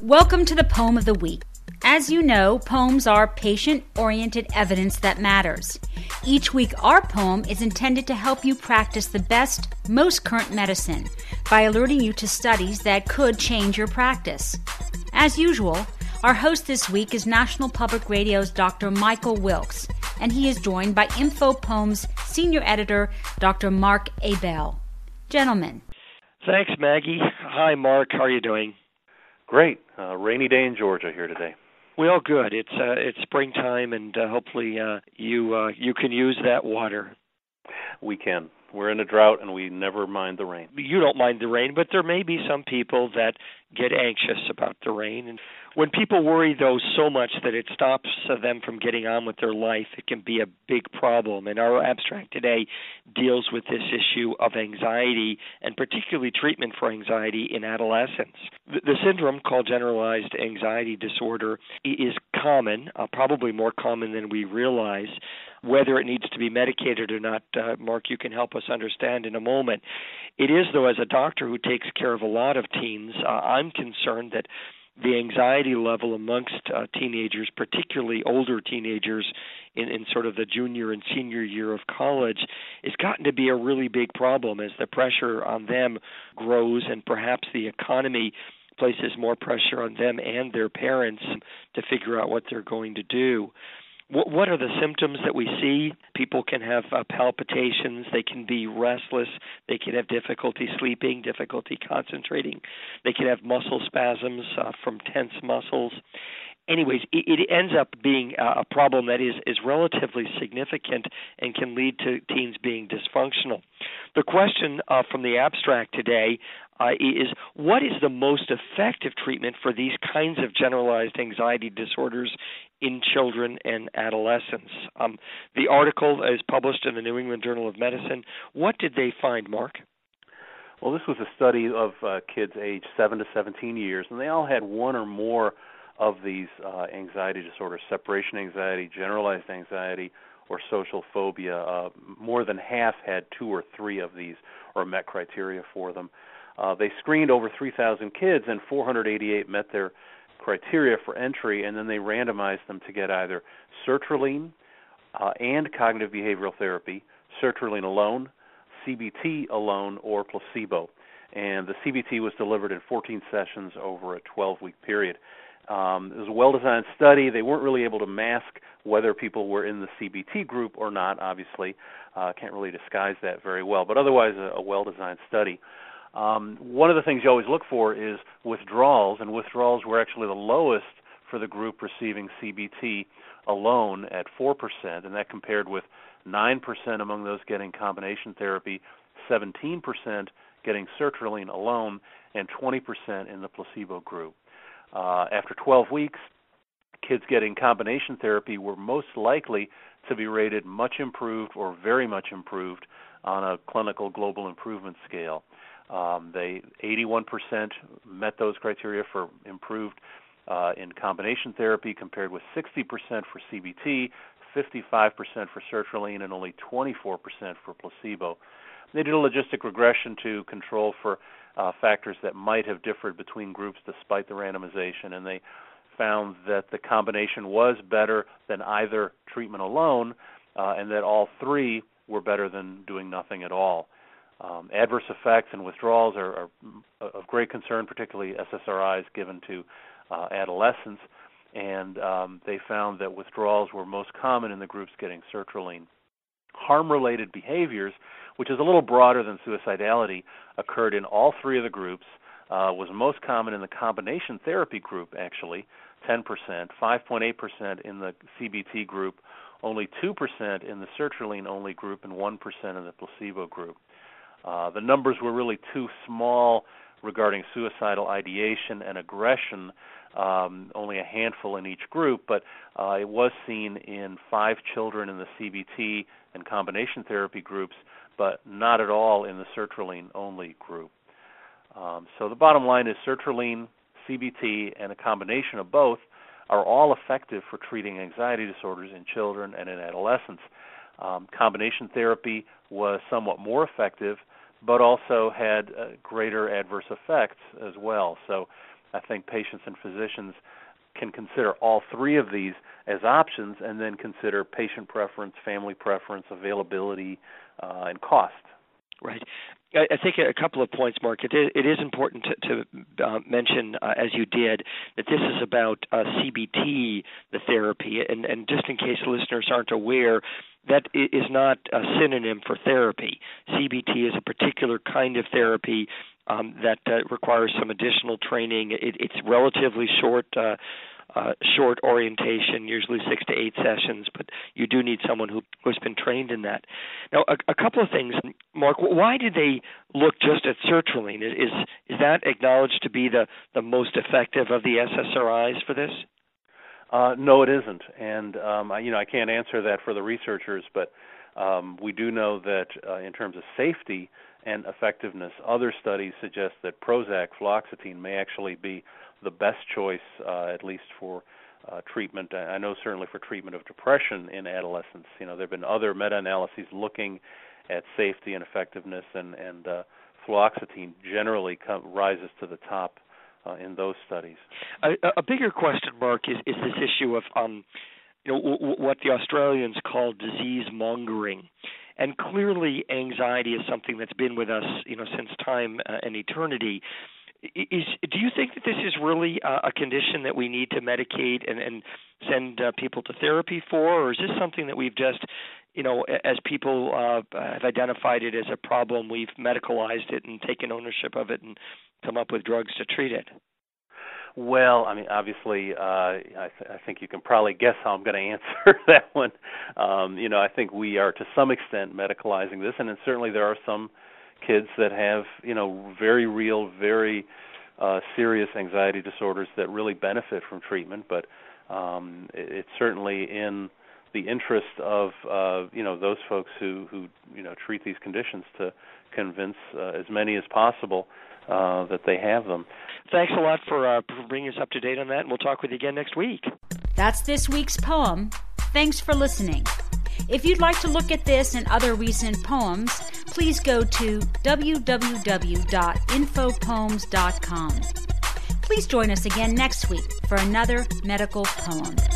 Welcome to the Poem of the Week. As you know, poems are patient-oriented evidence that matters. Each week, our poem is intended to help you practice the best, most current medicine by alerting you to studies that could change your practice. As usual, our host this week is National Public Radio's Dr. Michael Wilkes, and he is joined by Info Poems Senior Editor, Dr. Mark Abell. Gentlemen. Thanks, Maggie. Hi, Mark. How are you doing? Great. Rainy day in Georgia here today. Well, good. It's springtime, and hopefully you can use that water. We can. We're in a drought, and we never mind the rain. You don't mind the rain, but there may be some people that get anxious about the rain. And when people worry, though, so much that it stops them from getting on with their life, it can be a big problem. And our abstract today deals with this issue of anxiety, and particularly treatment for anxiety in adolescence. The syndrome, called generalized anxiety disorder, is common, probably more common than we realize. Whether it needs to be medicated or not, Mark, you can help us understand in a moment. It is, though, as a doctor who takes care of a lot of teens, I'm concerned that the anxiety level amongst teenagers, particularly older teenagers in sort of the junior and senior year of college, has gotten to be a really big problem as the pressure on them grows, and perhaps the economy places more pressure on them and their parents to figure out what they're going to do. What are the symptoms that we see? People can have palpitations, they can be restless, they can have difficulty sleeping, difficulty concentrating, they can have muscle spasms from tense muscles. Anyways, it ends up being a problem that is relatively significant and can lead to teens being dysfunctional. The question from the abstract today is, what is the most effective treatment for these kinds of generalized anxiety disorders in children and adolescents? The article is published in the New England Journal of Medicine. What did they find, Mark? Well, this was a study of kids aged 7 to 17 years, and they all had one or more of these anxiety disorders: separation anxiety, generalized anxiety, or social phobia. More than half had 2 or 3 of these or met criteria for them. They screened over 3,000 kids, and 488 met their criteria for entry, and then they randomized them to get either sertraline and cognitive behavioral therapy, sertraline alone, CBT alone, or placebo. And the CBT was delivered in 14 sessions over a 12-week period. It was a well-designed study. They weren't really able to mask whether people were in the CBT group or not, obviously. Can't really disguise that very well, but otherwise a well-designed study. One of the things you always look for is withdrawals, and withdrawals were actually the lowest for the group receiving CBT alone at 4%, and that compared with 9% among those getting combination therapy, 17% getting sertraline alone, and 20% in the placebo group. After 12 weeks, kids getting combination therapy were most likely to be rated much improved or very much improved on a clinical global improvement scale. 81% met those criteria for improved in combination therapy, compared with 60% for CBT, 55% for sertraline, and only 24% for placebo. They did a logistic regression to control for factors that might have differed between groups despite the randomization, and they found that the combination was better than either treatment alone, and that all 3 were better than doing nothing at all. Adverse effects and withdrawals are of great concern, particularly SSRIs given to adolescents, and they found that withdrawals were most common in the groups getting sertraline. Harm-related behaviors, which is a little broader than suicidality, occurred in all 3 of the groups, was most common in the combination therapy group, actually, 10%, 5.8% in the CBT group, only 2% in the sertraline-only group, and 1% in the placebo group. The numbers were really too small regarding suicidal ideation and aggression, only a handful in each group, but it was seen in 5 children in the CBT and combination therapy groups, but not at all in the sertraline-only group. So the bottom line is sertraline, CBT, and a combination of both are all effective for treating anxiety disorders in children and in adolescents. Combination therapy was somewhat more effective, but also had greater adverse effects as well. So I think patients and physicians can consider all three of these as options and then consider patient preference, family preference, availability, and cost. Right. I think a couple of points, Mark. It is important to mention, as you did, that this is about CBT, the therapy, and just in case listeners aren't aware, that is not a synonym for therapy. CBT is a particular kind of therapy that requires some additional training. It's relatively short orientation, usually 6 to 8 sessions, but you do need someone who's been trained in that. Now, a couple of things, Mark. Why did they look just at sertraline? Is that acknowledged to be the most effective of the SSRIs for this? No, it isn't, and I can't answer that for the researchers, but we do know that in terms of safety and effectiveness, other studies suggest that Prozac, fluoxetine, may actually be the best choice, at least for treatment. I know certainly for treatment of depression in adolescents. There have been other meta-analyses looking at safety and effectiveness, and fluoxetine generally rises to the top in those studies. A bigger question, Mark, is this issue of what the Australians call disease mongering. And clearly anxiety is something that's been with us since time and eternity. Do you think that this is really a condition that we need to medicate and send people to therapy for, or is this something that we've just, as people have identified it as a problem, we've medicalized it and taken ownership of it and come up with drugs to treat it? Well, obviously, I think you can probably guess how I'm going to answer that one. I think we are to some extent medicalizing this, and then certainly there are some kids that have, very real, very serious anxiety disorders that really benefit from treatment, but it's certainly in the interest of, those folks who treat these conditions to convince as many as possible that they have them. Thanks a lot for bringing us up to date on that, and we'll talk with you again next week. That's this week's poem. Thanks for listening. If you'd like to look at this and other recent poems, please go to www.infopoems.com. Please join us again next week for another medical poem.